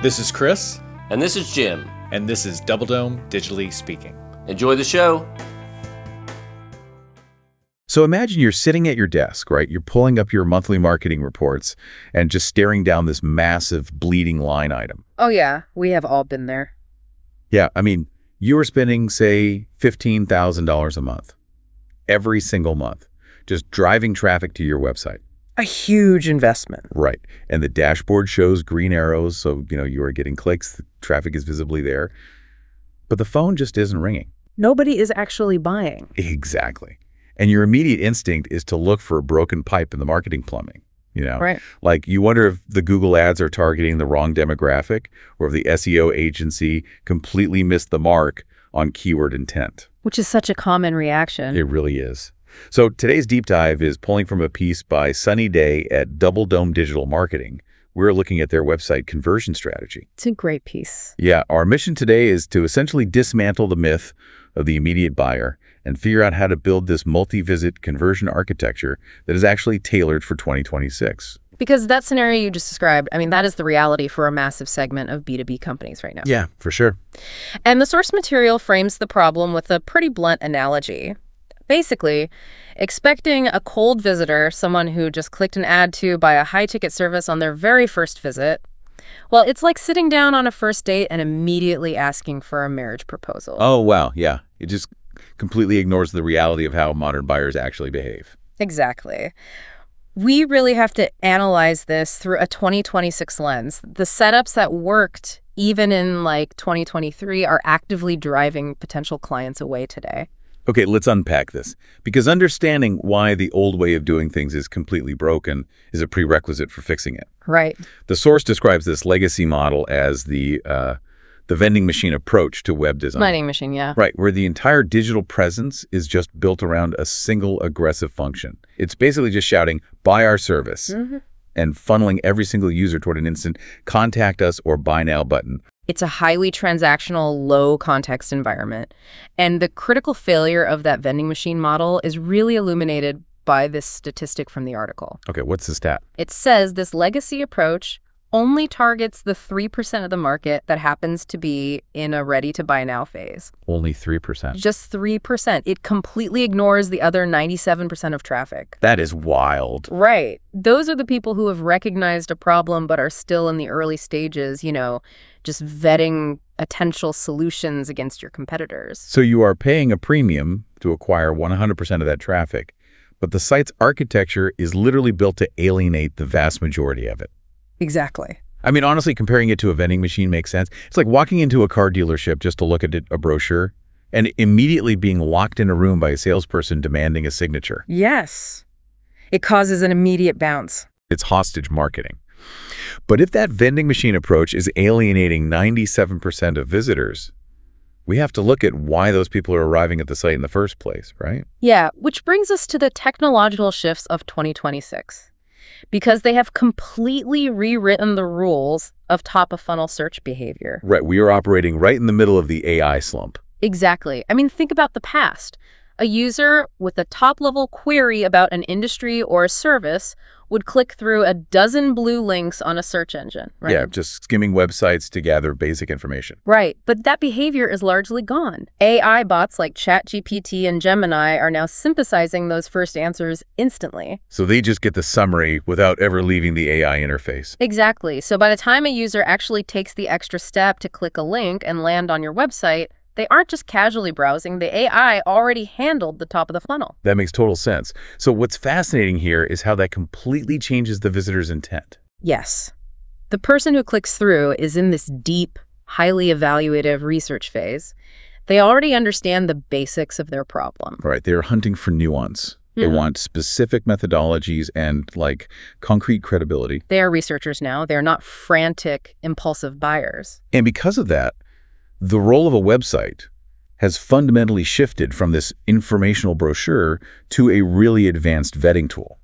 This is Chris. And this is Jim. And this is Double Dome Digitally Speaking. Enjoy the show. So imagine you're sitting at your desk, right? You're pulling up your monthly marketing reports and just staring down this massive bleeding line item. Oh yeah, we have all been there. Yeah, I mean, you were spending, say, $15,000 a month, every single month, just driving traffic to your website. A huge investment. Right. And the dashboard shows green arrows, so, you are getting clicks, the traffic is visibly there. But the phone just isn't ringing. Nobody is actually buying. Exactly. And your immediate instinct is to look for a broken pipe in the marketing plumbing, Right. Like you wonder if the Google ads are targeting the wrong demographic or if the SEO agency completely missed the mark on keyword intent. Which is such a common reaction. It really is. So today's deep dive is pulling from a piece by Sunny Day at Double Dome Digital Marketing. We're looking at their website conversion strategy. It's a great piece. Yeah, our mission today is to essentially dismantle the myth of the immediate buyer and figure out how to build this multi-visit conversion architecture that is actually tailored for 2026. Because that scenario you just described, that is the reality for a massive segment of B2B companies right now. Yeah, for sure. And the source material frames the problem with a pretty blunt analogy. Basically, expecting a cold visitor, someone who just clicked an ad to buy a high-ticket service on their very first visit, well, it's like sitting down on a first date and immediately asking for a marriage proposal. Oh, wow. Yeah. It just completely ignores the reality of how modern buyers actually behave. Exactly. We really have to analyze this through a 2026 lens. The setups that worked even in 2023 are actively driving potential clients away today. Okay, let's unpack this, because understanding why the old way of doing things is completely broken is a prerequisite for fixing it. Right. The source describes this legacy model as the vending machine approach to web design. Vending machine, yeah. Right, where the entire digital presence is just built around a single aggressive function. It's basically just shouting, buy our service, and funneling every single user toward an instant contact us or buy now button. It's a highly transactional, low-context environment. And the critical failure of that vending machine model is really illuminated by this statistic from the article. Okay, what's the stat? It says this legacy approach only targets the 3% of the market that happens to be in a ready-to-buy-now phase. Only 3%. Just 3%. It completely ignores the other 97% of traffic. That is wild. Right. Those are the people who have recognized a problem but are still in the early stages, just vetting potential solutions against your competitors. So you are paying a premium to acquire 100% of that traffic, but the site's architecture is literally built to alienate the vast majority of it. Exactly. Honestly, comparing it to a vending machine makes sense. It's like walking into a car dealership just to look at a brochure and immediately being locked in a room by a salesperson demanding a signature. Yes. It causes an immediate bounce. It's hostage marketing. But if that vending machine approach is alienating 97% of visitors, we have to look at why those people are arriving at the site in the first place, right? Yeah, which brings us to the technological shifts of 2026. Because they have completely rewritten the rules of top-of-funnel search behavior. Right, we are operating right in the middle of the AI slump. Exactly. Think about the past. A user with a top-level query about an industry or a service would click through a dozen blue links on a search engine, right? Yeah, just skimming websites to gather basic information. Right, but that behavior is largely gone. AI bots like ChatGPT and Gemini are now synthesizing those first answers instantly. So they just get the summary without ever leaving the AI interface. Exactly. So by the time a user actually takes the extra step to click a link and land on your website, they aren't just casually browsing. The AI already handled the top of the funnel. That makes total sense. So what's fascinating here is how that completely changes the visitor's intent. Yes. The person who clicks through is in this deep, highly evaluative research phase. They already understand the basics of their problem. Right. They're hunting for nuance. They want specific methodologies and, concrete credibility. They are researchers now. They're not frantic, impulsive buyers. And because of that, the role of a website has fundamentally shifted from this informational brochure to a really advanced vetting tool.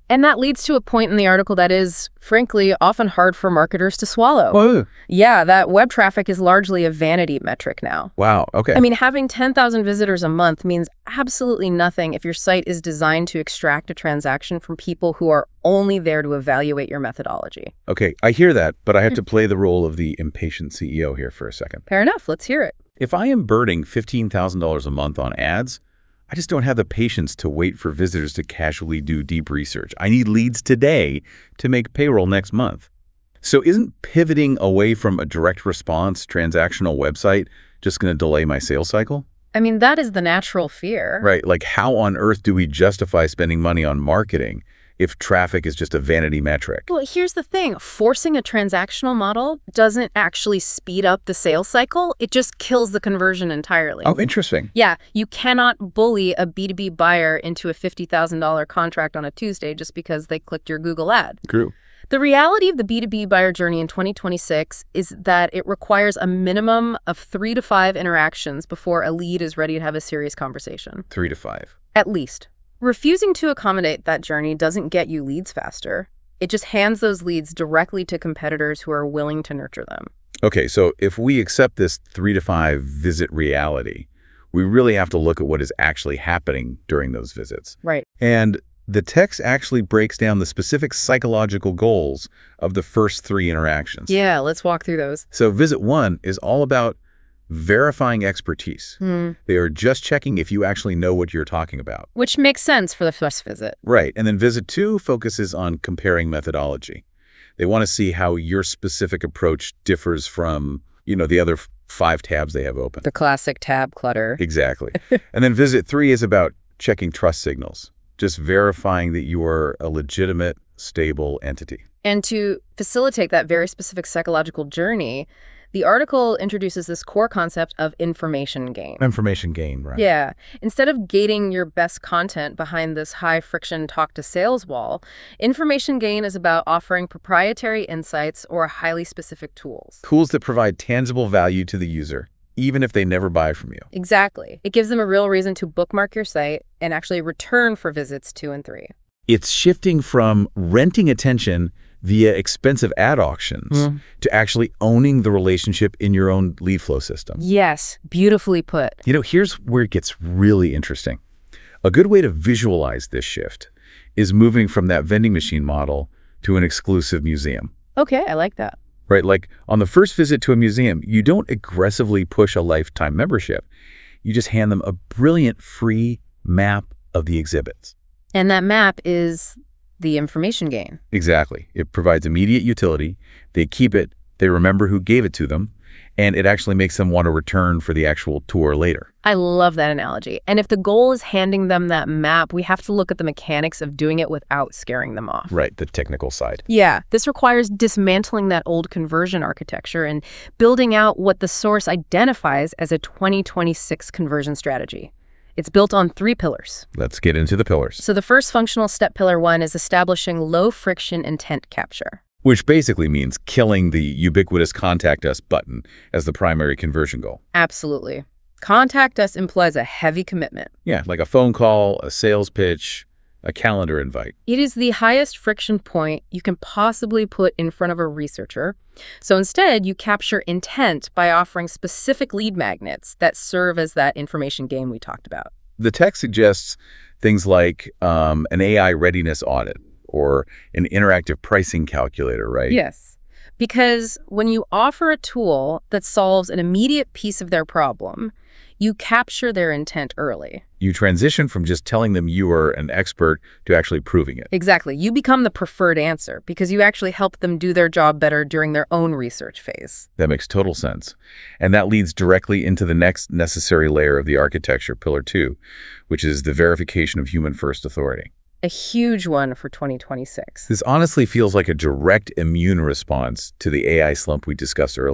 And that leads to a point in the article that is, frankly, often hard for marketers to swallow. Oh, Yeah, that web traffic is largely a vanity metric now. wow. Okay. I mean, having 10,000 visitors a month means absolutely nothing if your site is designed to extract a transaction from people who are only there to evaluate your methodology. Okay, I hear that, but I have to play the role of the impatient CEO here for a second. Fair enough. Let's hear it. If I am burning $15,000 a month on ads, I just don't have the patience to wait for visitors to casually do deep research. I need leads today to make payroll next month. So isn't pivoting away from a direct response transactional website just going to delay my sales cycle? I mean, that is the natural fear. Right, like how on earth do we justify spending money on marketing if traffic is just a vanity metric? Well, here's the thing. Forcing a transactional model doesn't actually speed up the sales cycle. It just kills the conversion entirely. Oh, interesting. Yeah, you cannot bully a B2B buyer into a $50,000 contract on a Tuesday just because they clicked your Google ad. True. The reality of the B2B buyer journey in 2026 is that it requires a minimum of 3 to 5 interactions before a lead is ready to have a serious conversation. 3 to 5. At least. Refusing to accommodate that journey doesn't get you leads faster. It just hands those leads directly to competitors who are willing to nurture them. Okay, so if we accept this 3 to 5 visit reality, we really have to look at what is actually happening during those visits. Right. And the text actually breaks down the specific psychological goals of the first 3 interactions. Yeah, let's walk through those. So visit 1 is all about verifying expertise. They are just checking if you actually know what you're talking about. Which makes sense for the first visit. Right. And then visit 2 focuses on comparing methodology. They want to see how your specific approach differs from, the other 5 tabs they have open. The classic tab clutter. Exactly. And then visit 3 is about checking trust signals, just verifying that you are a legitimate, stable entity. And to facilitate that very specific psychological journey, the article introduces this core concept of information gain. Information gain, right? Yeah. Instead of gating your best content behind this high-friction talk-to-sales wall, information gain is about offering proprietary insights or highly specific tools. Tools that provide tangible value to the user, even if they never buy from you. Exactly. It gives them a real reason to bookmark your site and actually return for visits 2 and 3. It's shifting from renting attention via expensive ad auctions to actually owning the relationship in your own lead flow system. Yes, beautifully put. Here's where it gets really interesting. A good way to visualize this shift is moving from that vending machine model to an exclusive museum. Okay, I like that. Right, like on the first visit to a museum, you don't aggressively push a lifetime membership. You just hand them a brilliant free map of the exhibits. And that map is the information gain. Exactly. It provides immediate utility. They keep it, they remember who gave it to them, and it actually makes them want to return for the actual tour later. I love that analogy. And if the goal is handing them that map, we have to look at the mechanics of doing it without scaring them off. Right, the technical side. Yeah, this requires dismantling that old conversion architecture and building out what the source identifies as a 2026 conversion strategy. It's built on 3 pillars. Let's get into the pillars. So the first functional step, pillar 1, is establishing low-friction intent capture. Which basically means killing the ubiquitous contact us button as the primary conversion goal. Absolutely. Contact us implies a heavy commitment. Yeah, like a phone call, a sales pitch, a calendar invite. It is the highest friction point you can possibly put in front of a researcher. So instead, you capture intent by offering specific lead magnets that serve as that information gain we talked about. The text suggests things like an AI readiness audit or an interactive pricing calculator, right? Yes. Because when you offer a tool that solves an immediate piece of their problem, you capture their intent early. You transition from just telling them you are an expert to actually proving it. Exactly. You become the preferred answer because you actually help them do their job better during their own research phase. That makes total sense. And that leads directly into the next necessary layer of the architecture, pillar 2, which is the verification of human-first authority. A huge one for 2026. This honestly feels like a direct immune response to the AI slump we discussed earlier.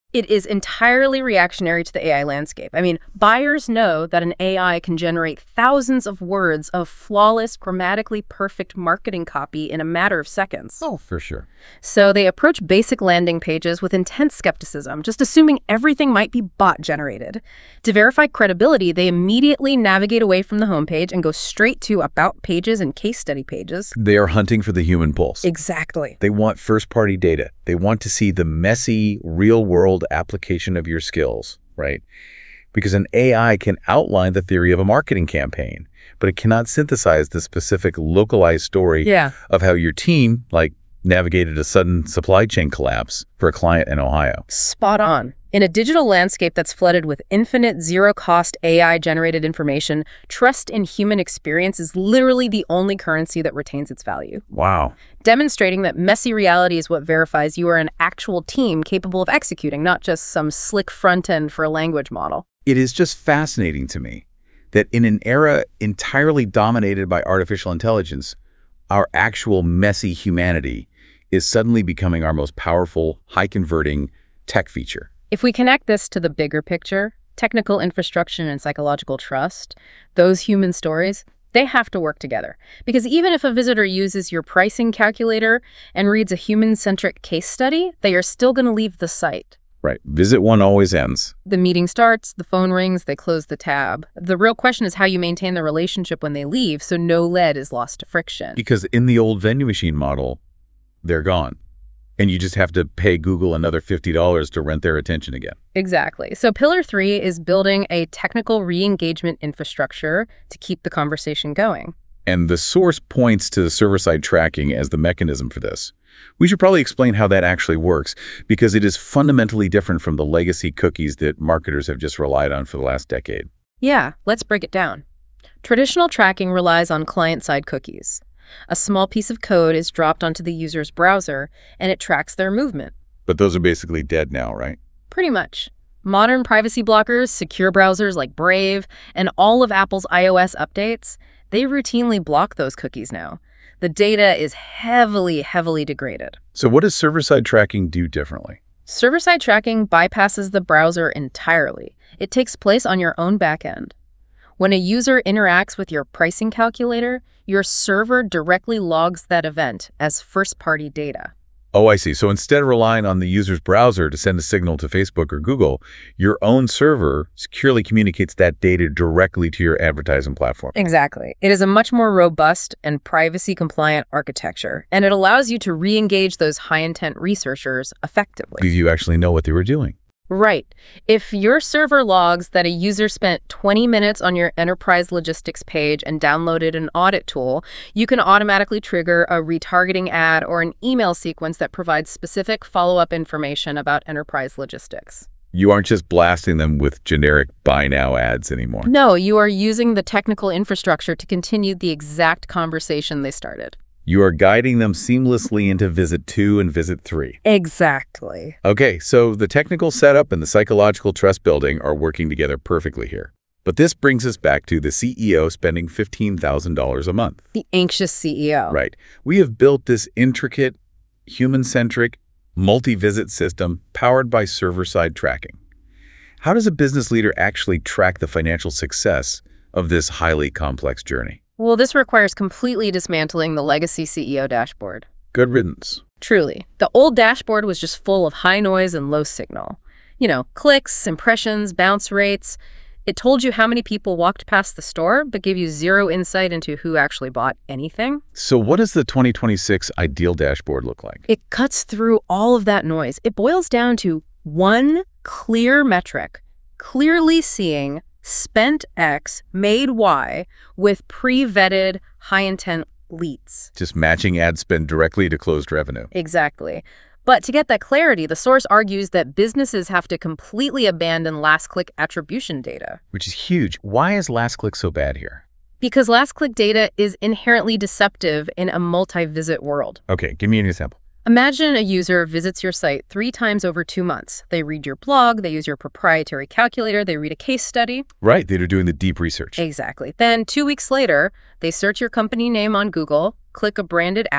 It is entirely reactionary to the AI landscape. I mean, buyers know that an AI can generate thousands of words of flawless, grammatically perfect marketing copy in a matter of seconds. Oh, for sure. So they approach basic landing pages with intense skepticism, just assuming everything might be bot-generated. To verify credibility, they immediately navigate away from the homepage and go straight to about pages and case study pages. They are hunting for the human pulse. Exactly. They want first-party data. They want to see the messy, real-world application of your skills, right? Because an AI can outline the theory of a marketing campaign, but it cannot synthesize the specific localized story of how your team, navigated a sudden supply chain collapse for a client in Ohio. Spot on. In a digital landscape that's flooded with infinite, zero-cost AI-generated information, trust in human experience is literally the only currency that retains its value. Wow. Demonstrating that messy reality is what verifies you are an actual team capable of executing, not just some slick front end for a language model. It is just fascinating to me that in an era entirely dominated by artificial intelligence, our actual messy humanity is suddenly becoming our most powerful, high-converting tech feature. If we connect this to the bigger picture, technical infrastructure and psychological trust, those human stories, they have to work together. Because even if a visitor uses your pricing calculator and reads a human-centric case study, they are still going to leave the site. Right. Visit one always ends. The meeting starts, the phone rings, they close the tab. The real question is how you maintain the relationship when they leave so no lead is lost to friction. Because in the old vending machine model, they're gone. And you just have to pay Google another $50 to rent their attention again. Exactly. So Pillar 3 is building a technical re-engagement infrastructure to keep the conversation going. And the source points to the server-side tracking as the mechanism for this. We should probably explain how that actually works, because it is fundamentally different from the legacy cookies that marketers have just relied on for the last decade. Yeah, let's break it down. Traditional tracking relies on client-side cookies. A small piece of code is dropped onto the user's browser, and it tracks their movement. But those are basically dead now, right? Pretty much. Modern privacy blockers, secure browsers like Brave, and all of Apple's iOS updates, they routinely block those cookies now. The data is heavily, heavily degraded. So what does server-side tracking do differently? Server-side tracking bypasses the browser entirely. It takes place on your own backend. When a user interacts with your pricing calculator, your server directly logs that event as first-party data. Oh, I see. So instead of relying on the user's browser to send a signal to Facebook or Google, your own server securely communicates that data directly to your advertising platform. Exactly. It is a much more robust and privacy-compliant architecture, and it allows you to re-engage those high-intent researchers effectively. Because you actually know what they were doing. Right. If your server logs that a user spent 20 minutes on your enterprise logistics page and downloaded an audit tool, you can automatically trigger a retargeting ad or an email sequence that provides specific follow-up information about enterprise logistics. You aren't just blasting them with generic buy now ads anymore. No, you are using the technical infrastructure to continue the exact conversation they started. You are guiding them seamlessly into visit 2 and visit 3. Exactly. Okay, so the technical setup and the psychological trust building are working together perfectly here. But this brings us back to the CEO spending $15,000 a month. The anxious CEO. Right. We have built this intricate, human-centric, multi-visit system powered by server-side tracking. How does a business leader actually track the financial success of this highly complex journey? Well, this requires completely dismantling the legacy CEO dashboard. Good riddance. Truly. The old dashboard was just full of high noise and low signal. You know, clicks, impressions, bounce rates. It told you how many people walked past the store, but gave you zero insight into who actually bought anything. So what does the 2026 ideal dashboard look like? It cuts through all of that noise. It boils down to one clear metric, clearly seeing spent X, made Y, with pre-vetted, high-intent leads. Just matching ad spend directly to closed revenue. Exactly. But to get that clarity, the source argues that businesses have to completely abandon last-click attribution data. Which is huge. Why is last click so bad here? Because last-click data is inherently deceptive in a multi-visit world. Okay, give me an example. Imagine a user visits your site 3 times over 2 months. They read your blog, they use your proprietary calculator, they read a case study. Right, they're doing the deep research. Exactly. Then 2 weeks later, they search your company name on Google, click a branded ad,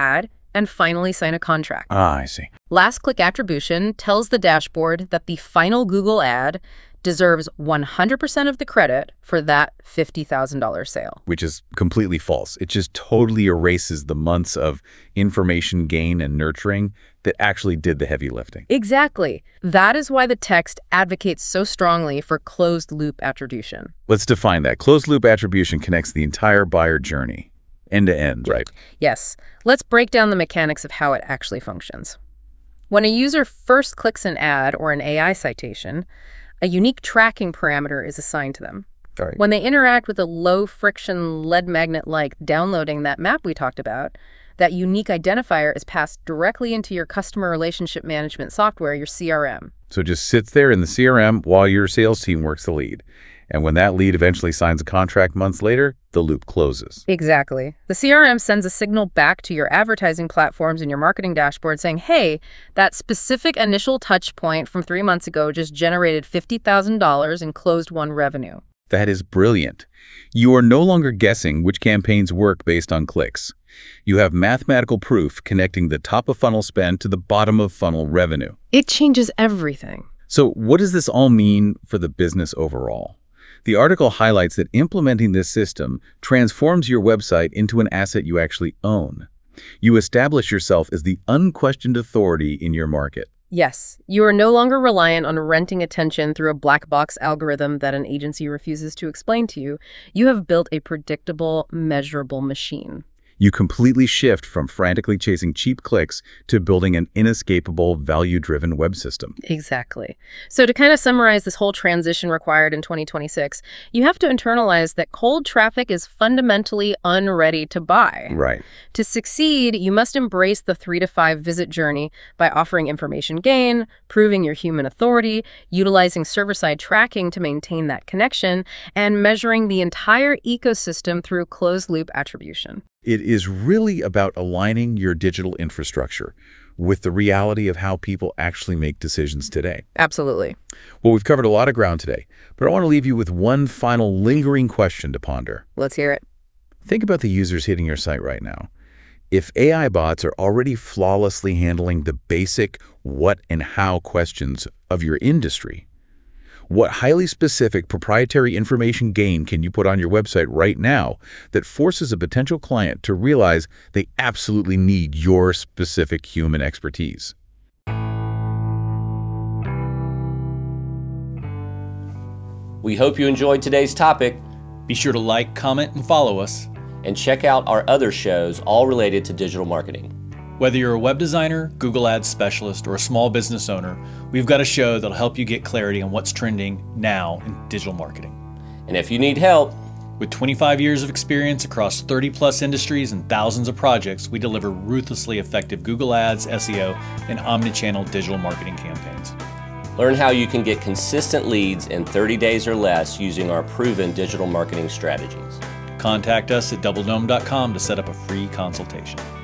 and finally sign a contract. Ah, I see. Last click attribution tells the dashboard that the final Google ad deserves 100% of the credit for that $50,000 sale. Which is completely false. It just totally erases the months of information gain and nurturing that actually did the heavy lifting. Exactly. That is why the text advocates so strongly for closed-loop attribution. Let's define that. Closed-loop attribution connects the entire buyer journey, end to end, right? Yes. Let's break down the mechanics of how it actually functions. When a user first clicks an ad or an AI citation, a unique tracking parameter is assigned to them. All right. When they interact with a low-friction lead magnet like downloading that map we talked about, that unique identifier is passed directly into your customer relationship management software, your CRM. So it just sits there in the CRM while your sales team works the lead. And when that lead eventually signs a contract months later, the loop closes. Exactly. The CRM sends a signal back to your advertising platforms and your marketing dashboard saying, hey, that specific initial touch point from 3 months ago just generated $50,000 in closed-won revenue. That is brilliant. You are no longer guessing which campaigns work based on clicks. You have mathematical proof connecting the top-of-funnel spend to the bottom-of-funnel revenue. It changes everything. So what does this all mean for the business overall? The article highlights that implementing this system transforms your website into an asset you actually own. You establish yourself as the unquestioned authority in your market. Yes, you are no longer reliant on renting attention through a black box algorithm that an agency refuses to explain to you. You have built a predictable, measurable machine. You completely shift from frantically chasing cheap clicks to building an inescapable, value-driven web system. Exactly. So to kind of summarize this whole transition required in 2026, you have to internalize that cold traffic is fundamentally unready to buy. Right. To succeed, you must embrace the 3 to 5 visit journey by offering information gain, proving your human authority, utilizing server-side tracking to maintain that connection, and measuring the entire ecosystem through closed-loop attribution. It is really about aligning your digital infrastructure with the reality of how people actually make decisions today. Absolutely. Well, we've covered a lot of ground today, but I want to leave you with one final lingering question to ponder. Let's hear it. Think about the users hitting your site right now. If AI bots are already flawlessly handling the basic what and how questions of your industry, what highly specific proprietary information gain can you put on your website right now that forces a potential client to realize they absolutely need your specific human expertise? We hope you enjoyed today's topic, Be sure to like, comment, and follow us. and check out our other shows all related to digital marketing. Whether you're a web designer, Google Ads specialist, or a small business owner, we've got a show that'll help you get clarity on what's trending now in digital marketing. And if you need help, With 25 years of experience across 30-plus industries and thousands of projects, we deliver ruthlessly effective Google Ads, SEO, and omnichannel digital marketing campaigns. learn how you can get consistent leads in 30 days or less using our proven digital marketing strategies. Contact us at doubledome.com to set up a free consultation.